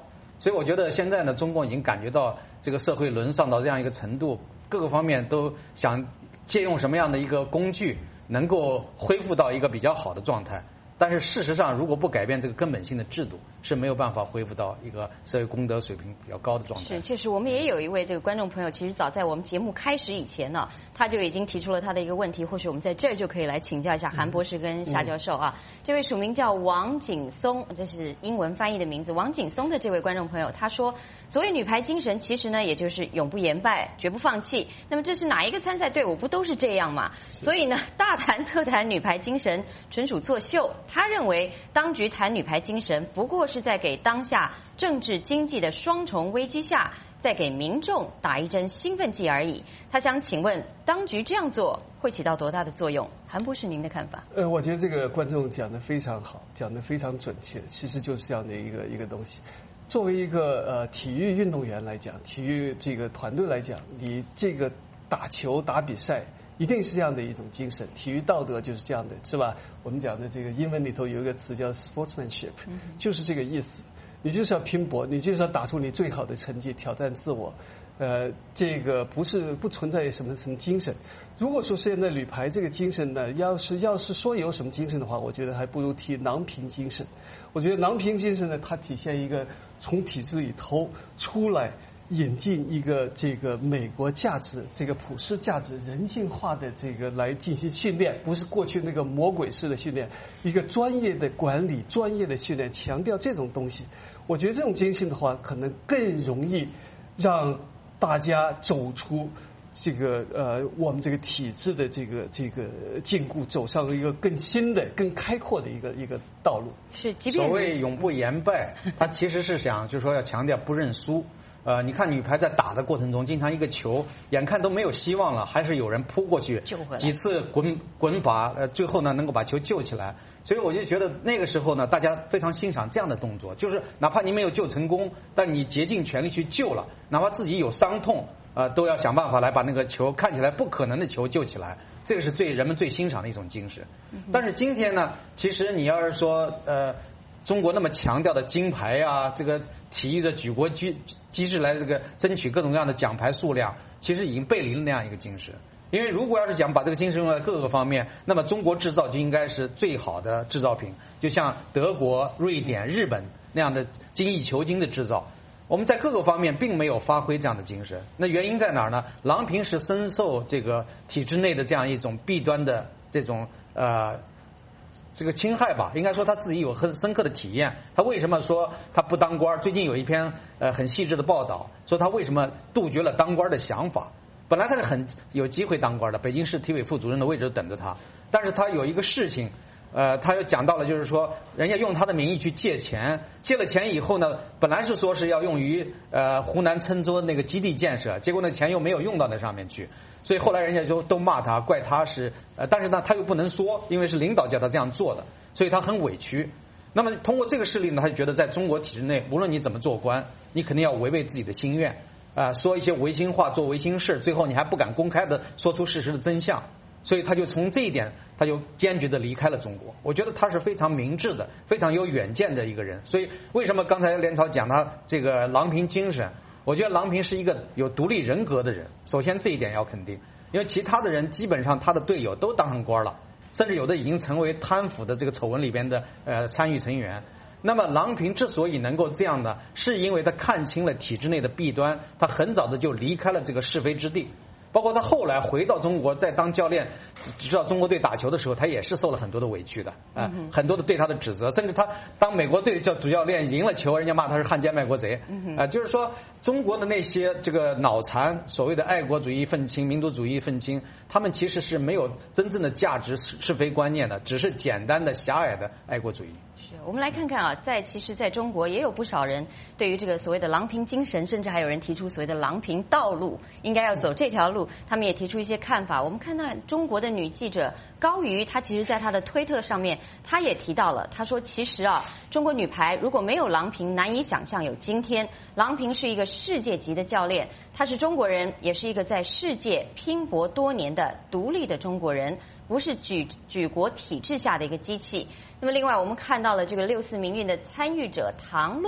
所以我觉得现在呢，中共已经感觉到这个社会沦丧到这样一个程度，各个方面都想借用什么样的一个工具，能够恢复到一个比较好的状态。但是事实上，如果不改变这个根本性的制度，是没有办法恢复到一个社会公德水平比较高的状态。 是，确实，我们也有一位这个观众朋友，其实早在我们节目开始以前呢，他就已经提出了他的一个问题，或许我们在这儿就可以来请教一下韩博士跟夏教授啊。这位署名叫王景松，这是英文翻译的名字。王景松的这位观众朋友，他说，所谓女排精神，其实呢，也就是永不言败，绝不放弃。那么这是哪一个参赛队伍不都是这样嘛？所以呢，大谈特谈女排精神，纯属作秀。他认为，当局谈女排精神，不过是在给当下政治经济的双重危机下，再给民众打一针兴奋剂而已。他想请问，当局这样做会起到多大的作用？韩博士，您的看法？ 我觉得这个观众讲得非常好，讲得非常准确，其实就是这样的一个东西。作为一个体育运动员来讲，体育这个团队来讲，你这个打球打比赛，一定是这样的一种精神，体育道德就是这样的，是吧？我们讲的这个英文里头有一个词叫 sportsmanship， 就是这个意思。你就是要拼搏，你就是要打出你最好的成绩，挑战自我。这个不存在什么精神。如果说现在女排这个精神呢，要是说有什么精神的话，我觉得还不如提郎平精神。我觉得郎平精神呢，它体现一个从体制里头出来，引进一个这个美国价值，这个普世价值、人性化的这个来进行训练，不是过去那个魔鬼式的训练，一个专业的管理、专业的训练，强调这种东西。我觉得这种精神的话，可能更容易让大家走出这个我们这个体制的这个禁锢，走上一个更新的、更开阔的一个道路。 是，即便所谓永不言败，他其实是想就是说要强调不认输。你看女排在打的过程中，经常一个球眼看都没有希望了，还是有人扑过去，几次滚把，最后呢能够把球救起来。所以我就觉得那个时候呢，大家非常欣赏这样的动作，就是哪怕你没有救成功，但你竭尽全力去救了，哪怕自己有伤痛，都要想办法来把那个球看起来不可能的球救起来。这个是人们最欣赏的一种精神。但是今天呢，其实你要是说中国那么强调的金牌啊，这个体育的举国机制来这个争取各种各样的奖牌数量，其实已经背离了那样一个精神。因为如果要是想把这个精神用在各个方面，那么中国制造就应该是最好的制造品，就像德国、瑞典、日本那样的精益求精的制造。我们在各个方面并没有发挥这样的精神，那原因在哪儿呢？郎平是深受这个体制内的这样一种弊端的这种这个侵害吧，应该说他自己有很深刻的体验。他为什么说他不当官？最近有一篇很细致的报道，说他为什么杜绝了当官的想法。本来他是很有机会当官的，北京市体委副主任的位置等着他，但是他有一个事情，他又讲到了，就是说人家用他的名义去借钱，借了钱以后呢，本来是说是要用于湖南郴州那个基地建设，结果那钱又没有用到那上面去，所以后来人家就都骂他，怪他是但是呢他又不能说，因为是领导叫他这样做的，所以他很委屈。那么通过这个事例呢，他就觉得在中国体制内，无论你怎么做官，你肯定要违背自己的心愿。说一些违心话，做违心事，最后你还不敢公开的说出事实的真相，所以他就从这一点，他就坚决的离开了中国。我觉得他是非常明智的，非常有远见的一个人。所以为什么刚才连超讲他这个郎平精神，我觉得郎平是一个有独立人格的人。首先这一点要肯定，因为其他的人基本上他的队友都当上官了，甚至有的已经成为贪腐的这个丑闻里边的参与成员。那么郎平之所以能够这样呢，是因为他看清了体制内的弊端，他很早的就离开了这个是非之地。包括他后来回到中国再当教练，知道中国队打球的时候，他也是受了很多的委屈的很多的对他的指责，甚至他当美国队叫主教练赢了球，人家骂他是汉奸卖国贼就是说中国的那些这个脑残所谓的爱国主义愤青、民族主义愤青，他们其实是没有真正的价值是非观念的，只是简单的狭隘的爱国主义。 我们来看看啊，其实在中国也有不少人对于这个所谓的郎平精神，甚至还有人提出所谓的郎平道路，应该要走这条路，他们也提出一些看法。我们看到中国的女记者高瑜，她其实在她的推特上面，她也提到了，她说其实啊，中国女排如果没有郎平，难以想象有今天。郎平是一个世界级的教练，她是中国人，也是一个在世界拼搏多年的独立的中国人，不是举国体制下的一个机器。那么另外我们看到了这个6·4民运的参与者唐璐，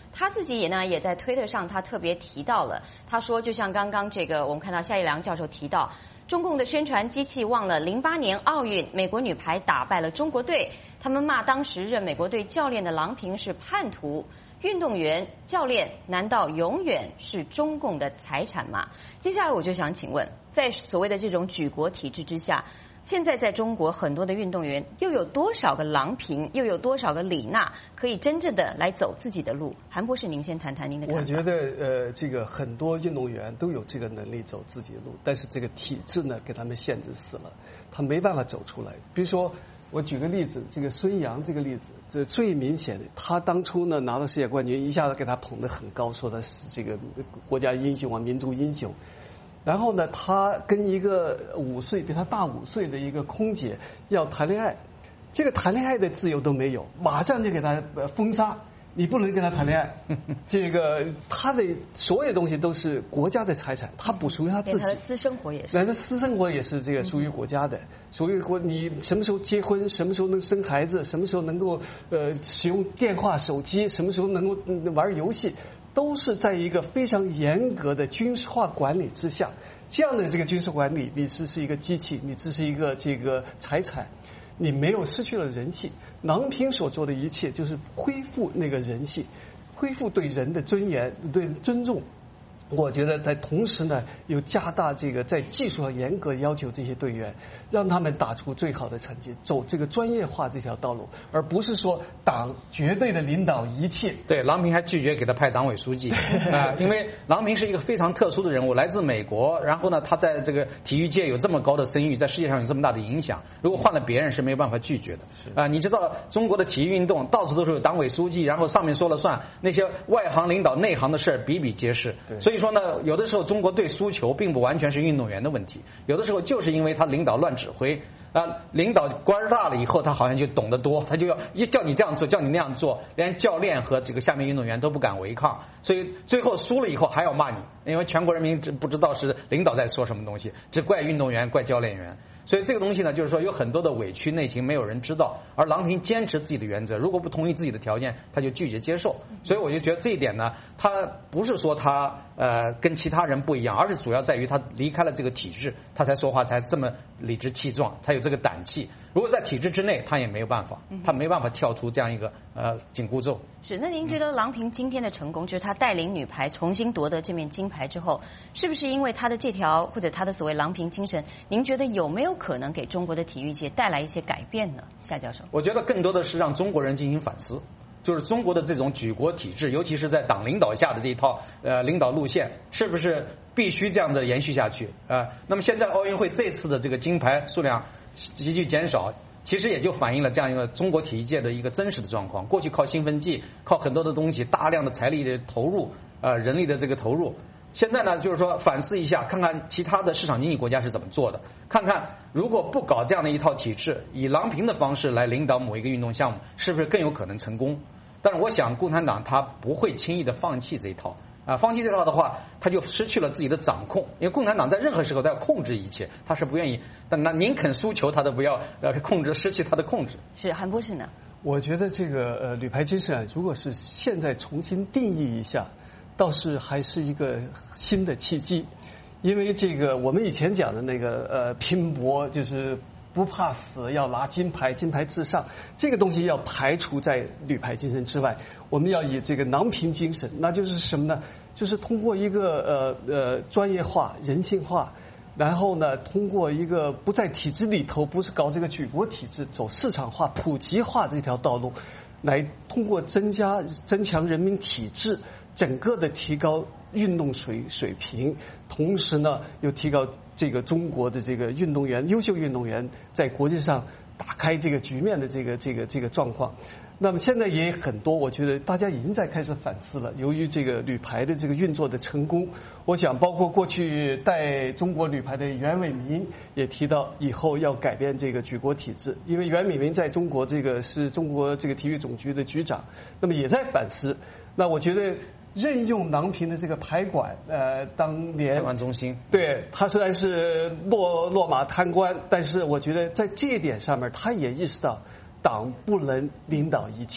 他自己也在推特上，他特别提到了，他说就像刚刚这个我们看到夏一良教授提到，中共的宣传机器忘了08年奥运美国女排打败了中国队，他们骂当时任美国队教练的郎平是叛徒。运动员、教练难道永远是中共的财产吗？接下来我就想请问，在所谓的这种举国体制之下，现在在中国很多的运动员又有多少个郎平，又有多少个李娜可以真正的来走自己的路？韩博士，您先谈谈您的看法。 我觉得这个很多运动员都有这个能力走自己的路，但是这个体制呢给他们限制死了，他没办法走出来。比如说我举个例子，这个孙杨这个例子，这最明显的，他当初呢拿到世界冠军，一下子给他捧得很高，说他是这个国家英雄啊，民族英雄。然后呢，他跟一个比他大5岁的一个空姐要谈恋爱，这个谈恋爱的自由都没有，马上就给他封杀。你不能跟他谈恋爱，这个他的所有东西都是国家的财产，他不属于他自己。 他的私生活也是， 他的私生活也是这个属于国家的，属于国。你什么时候结婚，什么时候能生孩子，什么时候能够使用电话、手机，什么时候能够玩游戏，都是在一个非常严格的军事化管理之下。这样的这个军事管理，你只是一个机器，你只是一个这个财产。你没有失去了人性，郎平所做的一切就是恢复那个人性，恢复对人的尊严、对尊重。我觉得在同时呢，又加大这个在技术上严格要求这些队员，让他们打出最好的成绩，走这个专业化这条道路，而不是说党绝对的领导一切。 对，郎平还拒绝给他派党委书记因为郎平是一个非常特殊的人物，来自美国，然后呢，他在这个体育界有这么高的声誉，在世界上有这么大的影响，如果换了别人是没有办法拒绝的。你知道中国的体育运动到处都是有党委书记，然后上面说了算，那些外行领导内行的事儿比比皆是。所以说呢，有的时候中国队输球并不完全是运动员的问题，有的时候就是因为他领导乱指挥领导官大了以后，他好像就懂得多，他就要叫你这样做，叫你那样做，连教练和这个下面运动员都不敢违抗，所以最后输了以后还要骂你，因为全国人民不知道是领导在说什么东西，只怪运动员，怪教练员。所以这个东西呢，就是说有很多的委屈内情没有人知道，而郎平坚持自己的原则，如果不同意自己的条件，他就拒绝接受。所以我就觉得这一点呢，他不是说他跟其他人不一样，而是主要在于他离开了这个体制，他才说话才这么理直气壮，才有这个胆气。如果在体制之内，他也没有办法，他没办法跳出这样一个紧箍咒。 是，那您觉得郎平今天的成功，就是他带领女排重新夺得这面金牌之后，是不是因为他的这条或者他的所谓郎平精神，您觉得有没有可能给中国的体育界带来一些改变呢？夏教授， 我觉得更多的是让中国人进行反思。就是中国的这种举国体制，尤其是在党领导下的这一套领导路线，是不是必须这样的延续下去那么现在奥运会这次的这个金牌数量急剧减少，其实也就反映了这样一个中国体育界的一个真实的状况。过去靠兴奋剂，靠很多的东西，大量的财力的投入，人力的这个投入。现在呢，就是说反思一下，看看其他的市场经济国家是怎么做的，看看如果不搞这样的一套体制，以郎平的方式来领导某一个运动项目，是不是更有可能成功？但是我想共产党他不会轻易的放弃这一套放弃这套的话，他就失去了自己的掌控，因为共产党在任何时候都要控制一切，他是不愿意，但那宁肯输球他都不要控制，失去他的控制。 是，韩博士呢？ 我觉得这个女排精神如果是现在重新定义一下，倒是还是一个新的契机。因为这个我们以前讲的那个拼搏，就是不怕死，要拿金牌，金牌至上，这个东西要排除在女排精神之外。我们要以这个郎平精神，那就是什么呢？就是通过一个专业化、人性化，然后呢，通过一个不在体制里头，不是搞这个举国体制，走市场化、普及化这条道路，来通过增强人民体质，整个的提高运动水平，同时呢又提高这个中国的这个运动员、优秀运动员在国际上打开这个局面的这个状况。那么现在也很多，我觉得大家已经在开始反思了。由于这个女排的这个运作的成功，我想包括过去带中国女排的袁伟民也提到，以后要改变这个举国体制。因为袁伟民在中国这个是中国这个体育总局的局长，那么也在反思。那我觉得任用郎平的这个排管，当年排管中心， 对，他虽然是落马贪官，但是我觉得在这一点上面，他也意识到党不能领导一切，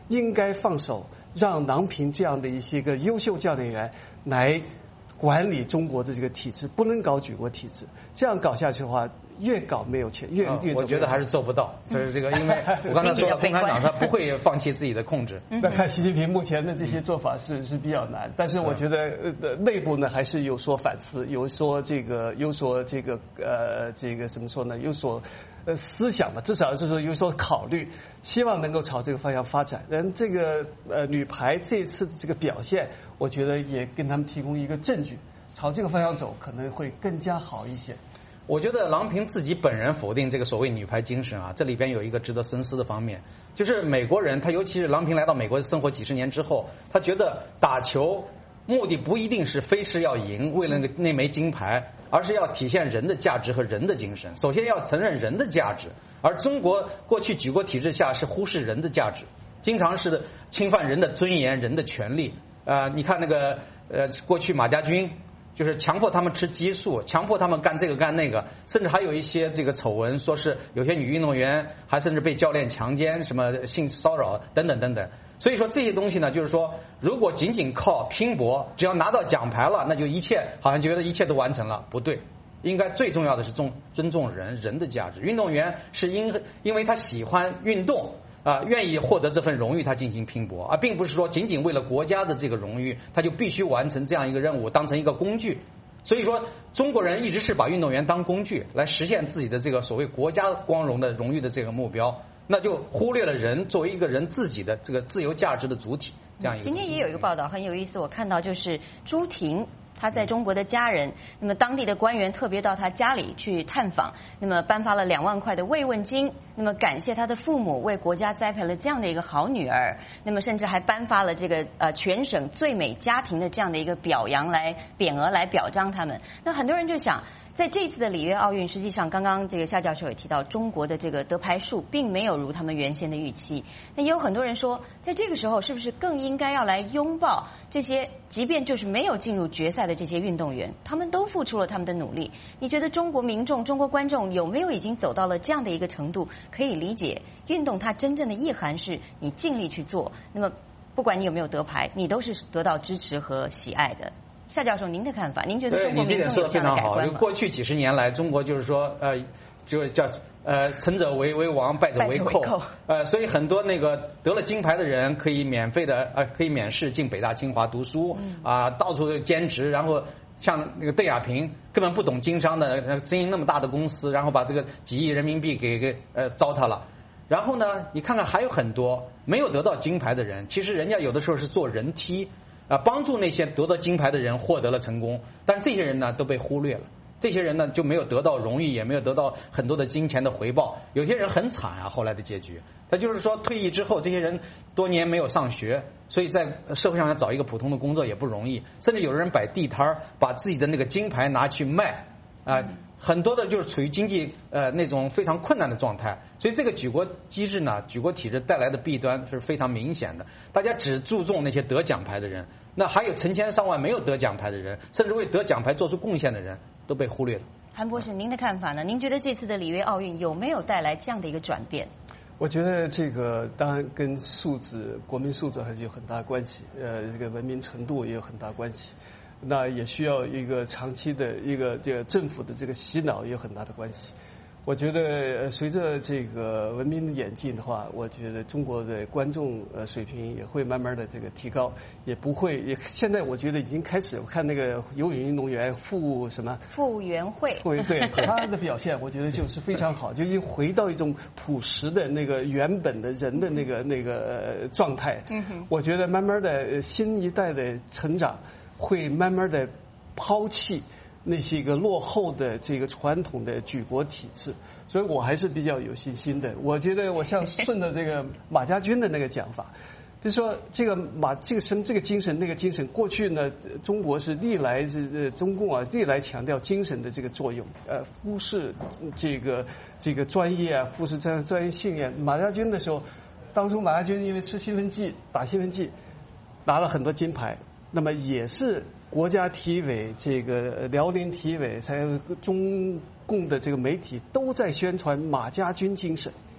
应该放手，让郎平这样的一些个优秀教练员来管理中国的这个体制，不能搞举国体制。这样搞下去的话，越搞没有钱，越我觉得还是做不到。所以这个，因为我刚才说了，共产党他不会放弃自己的控制。 那看习近平目前的这些做法是比较难，但是我觉得内部呢还是有所反思，有所这个怎么说呢？有所思想吧，至少是说有所考虑，希望能够朝这个方向发展。这个女排这一次的这个表现，我觉得也跟他们提供一个证据，朝这个方向走可能会更加好一些。 我觉得郎平自己本人否定这个所谓女排精神啊，这里边有一个值得深思的方面，就是美国人，他尤其是郎平来到美国生活几十年之后，他觉得打球目的不一定是非是要赢，为了那枚金牌，而是要体现人的价值和人的精神。首先要承认人的价值，而中国过去举国体制下是忽视人的价值，经常是侵犯人的尊严、人的权利。你看那个过去马家军。就是强迫他们吃激素，强迫他们干这个干那个，甚至还有一些这个丑闻，说是有些女运动员还甚至被教练强奸、什么性骚扰等等等等。所以说这些东西呢，就是说，如果仅仅靠拼搏，只要拿到奖牌了，那就一切好像觉得一切都完成了，不对。应该最重要的是尊重人的价值。运动员是因为他喜欢运动。愿意获得这份荣誉，他进行拼搏，而并不是说仅仅为了国家的这个荣誉，他就必须完成这样一个任务，当成一个工具。所以说，中国人一直是把运动员当工具来实现自己的这个所谓国家光荣的荣誉的这个目标，那就忽略了人作为一个人自己的这个自由价值的主体。这样一个。 今天也有一个报道很有意思，我看到就是朱婷。他在中国的家人，那么当地的官员特别到他家里去探访，那么颁发了2万块的慰问金，那么感谢他的父母为国家栽培了这样的一个好女儿，那么甚至还颁发了这个全省最美家庭的这样的一个匾额来表彰他们。那很多人就想，在这次的里约奥运，实际上刚刚这个夏教授也提到，中国的这个得牌数并没有如他们原先的预期。那也有很多人说，在这个时候是不是更应该要来拥抱这些即便就是没有进入决赛的这些运动员，他们都付出了他们的努力。你觉得中国民众、中国观众有没有已经走到了这样的一个程度，可以理解运动它真正的意涵是你尽力去做，那么不管你有没有得牌，你都是得到支持和喜爱的。夏教授，您的看法？您觉得中国民众有这样的改观吗？ 过去几十年来，中国就是说，就叫成者为王，败者为寇。所以很多那个得了金牌的人可以免试进北大清华读书到处兼职，然后像那个邓亚萍根本不懂经商的，经营那么大的公司，然后把这个几亿人民币给糟蹋了。然后呢，你看看还有很多没有得到金牌的人，其实人家有的时候是做人梯。帮助那些得到金牌的人获得了成功，但这些人呢都被忽略了，这些人呢就没有得到荣誉，也没有得到很多的金钱的回报。有些人很惨啊，后来的结局，他就是说退役之后，这些人多年没有上学，所以在社会上要找一个普通的工作也不容易，甚至有人摆地摊把自己的那个金牌拿去卖很多的就是处于经济那种非常困难的状态，所以这个举国机制呢，举国体制带来的弊端是非常明显的。大家只注重那些得奖牌的人，那还有成千上万没有得奖牌的人，甚至为得奖牌做出贡献的人都被忽略了。 韩博士，您的看法呢？您觉得这次的里约奥运有没有带来这样的一个转变？ 我觉得这个当然跟素质、国民素质还是有很大关系，这个文明程度也有很大关系。那也需要一个长期的一个这个政府的这个洗脑也有很大的关系。我觉得随着这个文明的演进的话，我觉得中国的观众水平也会慢慢的这个提高，也不会也现在我觉得已经开始，我看那个游泳运动员傅园慧，对他的表现，我觉得就是非常好，就已经回到一种朴实的那个原本的人的那个状态。我觉得慢慢的新一代的成长会慢慢的抛弃那些个落后的这个传统的举国体制，所以我还是比较有信心的。我觉得我像顺着这个马家军的那个讲法，比如说这个这个精神那个精神，过去呢中国是历来中共历来强调精神的这个作用，忽视这个专业啊，忽视专业训练。马家军的时候，当初马家军因为吃兴奋剂打兴奋剂拿了很多金牌。那么也是国家体委、这个辽宁体委，还有中共的这个媒体都在宣传马家军精神。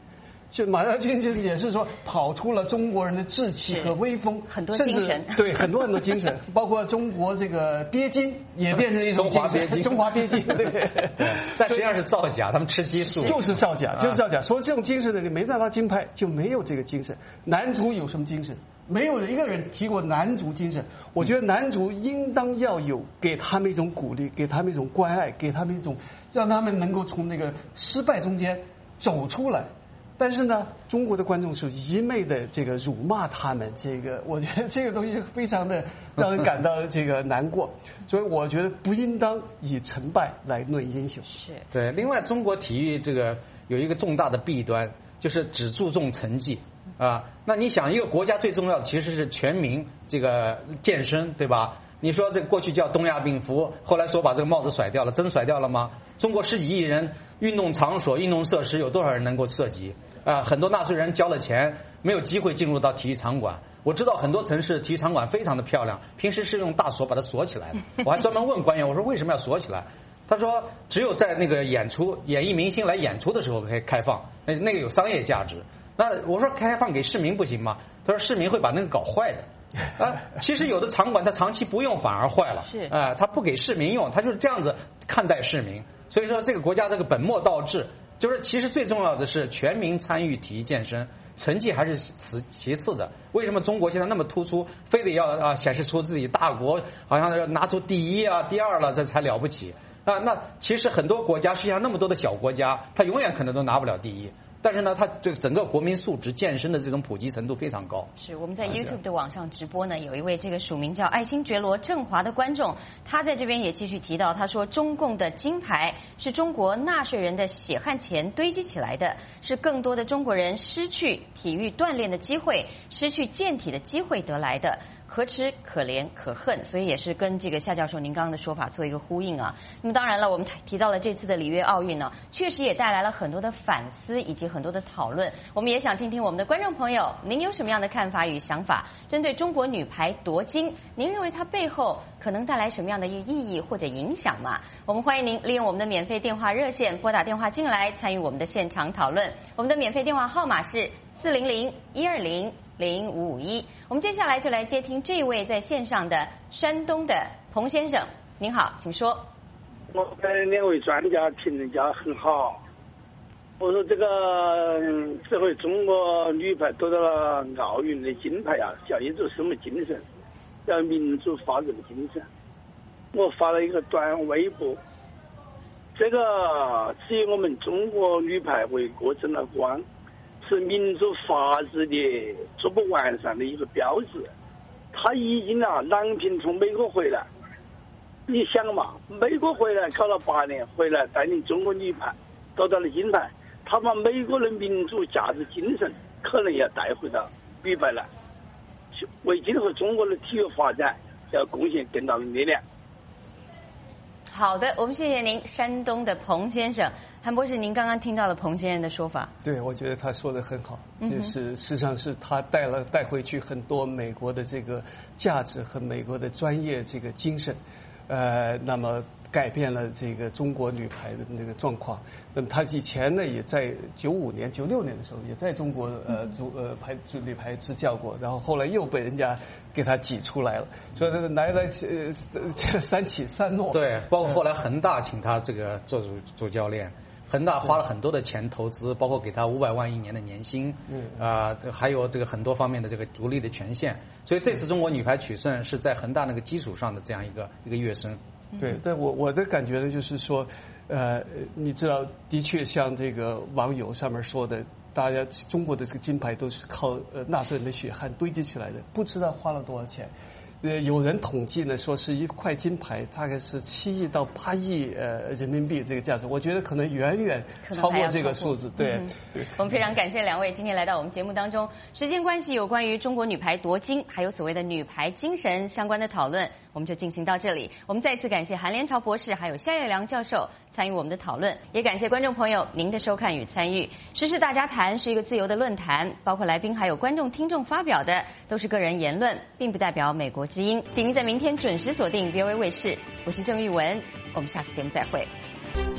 就马家军也是说跑出了中国人的志气和威风， 很多精神， 对，很多精神，包括中国这个鳖精也变成一种中华鳖精， 中华鳖精，对， 但实际上是造假，他们吃激素， 就是造假，就是造假。说这种精神的人没拿到金牌就没有这个精神。男足有什么精神？没有一个人提过男足精神。我觉得男足应当要有给他们一种鼓励，给他们一种关爱，给他们一种让他们能够从那个失败中间走出来。但是呢，中国的观众是一昧的这个辱骂他们，这个我觉得这个东西非常的让人感到这个难过，所以我觉得不应当以成败来论英雄。 是对。另外，中国体育这个有一个重大的弊端，就是只注重成绩啊。那你想，一个国家最重要的其实是全民这个健身，对吧？你说这个过去叫东亚病夫，后来说把这个帽子甩掉了，真甩掉了吗？中国10几亿人，运动场所、运动设施有多少人能够涉及？很多纳税人交了钱，没有机会进入到体育场馆。我知道很多城市体育场馆非常的漂亮，平时是用大锁把它锁起来的。我还专门问官员，我说为什么要锁起来？他说只有在那个演艺明星来演出的时候可以开放，那个有商业价值。那我说开放给市民不行吗？他说市民会把那个搞坏的。其实有的场馆它长期不用反而坏了， 是它不给市民用，它就是这样子看待市民。所以说这个国家这个本末倒置，就是其实最重要的是全民参与体育健身，成绩还是其次的。为什么中国现在那么突出，非得要显示出自己大国好像要拿出第一啊第二了这才了不起那其实很多国家实际上那么多的小国家，它永远可能都拿不了第一。但是呢，它这个整个国民素质、健身的这种普及程度非常高。 是我们在 YouTube 的网上直播呢，有一位这个署名叫爱新觉罗振华的观众，他在这边也继续提到，他说中共的金牌是中国纳税人的血汗钱堆积起来的，是更多的中国人失去体育锻炼的机会、失去健体的机会得来的。可耻、可怜、可恨，所以也是跟这个夏教授您刚刚的说法做一个呼应啊。那么当然了，我们提到了这次的里约奥运呢，确实也带来了很多的反思以及很多的讨论。我们也想听听我们的观众朋友，您有什么样的看法与想法？针对中国女排夺金，您认为它背后可能带来什么样的一个意义或者影响吗？我们欢迎您利用我们的免费电话热线拨打电话进来参与我们的现场讨论。我们的免费电话号码是400-120-0551。我们接下来就来接听这位在线上的山东的彭先生。您好，请说。 我跟2位专家评价很好。我说这回中国女排夺到了奥运的金牌啊，叫一种什么精神？叫民主发展的精神。我发了一个短微博，这个只有我们中国女排为国争了光。是民主法治的逐步完善的一个标志。他已经郎平从美国回来，你想嘛，美国回来搞了8年，回来带领中国女排夺到了金牌，他把美国的民主价值精神可能要带回到女排来，为今后中国的体育发展要贡献更大的力量。 好的，我们谢谢您，山东的彭先生。韩博士，您刚刚听到了彭先生的说法。 对，我觉得他说的很好，就是事实上是他带回去很多美国的这个价值和美国的专业这个精神，那么改变了这个中国女排的那个状况。那么他以前呢，也在95年、96年的时候，也在中国女排执教过，然后后来又被人家给他挤出来了，所以来3起3落。 对，包括后来恒大请他这个做主教练。恒大花了很多的钱投资，包括给他500万1年的年薪，还有这个很多方面的这个独立的权限。所以这次中国女排取胜是在恒大那个基础上的这样一个跃升。 对，但我的感觉呢，就是说，你知道，的确像这个网友上面说的，大家中国的这个金牌都是靠纳税人的血汗堆积起来的，不知道花了多少钱。有人统计呢，说是1块金牌大概是7亿到8亿人民币这个价值，我觉得可能远远超过这个数字。对， 我们非常感谢2位今天来到我们节目当中。时间关系，有关于中国女排夺金，还有所谓的女排精神相关的讨论，我们就进行到这里。我们再次感谢韩连朝博士还有夏叶良教授参与我们的讨论，也感谢观众朋友您的收看与参与。时事大家谈是一个自由的论坛，包括来宾还有观众听众发表的都是个人言论，并不代表美国之音。请您在明天准时锁定 VOA 卫视，我是郑玉文，我们下次节目再会。